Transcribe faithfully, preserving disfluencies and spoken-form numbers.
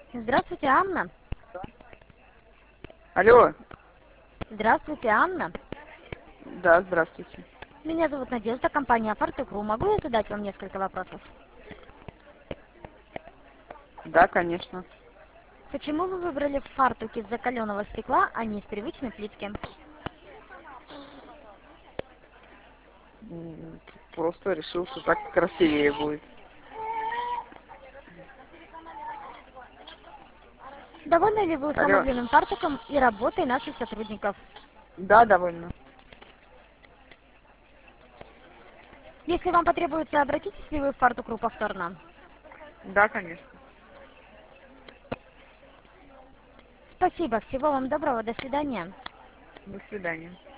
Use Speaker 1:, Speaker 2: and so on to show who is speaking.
Speaker 1: Здравствуйте, Анна.
Speaker 2: Алло.
Speaker 1: Здравствуйте, Анна.
Speaker 2: Да, здравствуйте.
Speaker 1: Меня зовут Надежда, компания Фартукру. Могу я задать вам несколько вопросов?
Speaker 2: Да, конечно.
Speaker 1: Почему вы выбрали фартук из закаленного стекла, а не из привычной плитки?
Speaker 2: М, Просто решил, что так красивее будет.
Speaker 1: Довольны ли вы
Speaker 2: Алло.
Speaker 1: установленным фартуком и работой наших сотрудников?
Speaker 2: Да, довольно.
Speaker 1: Если вам потребуется, обратитесь ли вы в Фартукру повторно?
Speaker 2: Да, конечно.
Speaker 1: Спасибо, всего вам доброго, до свидания.
Speaker 2: До свидания.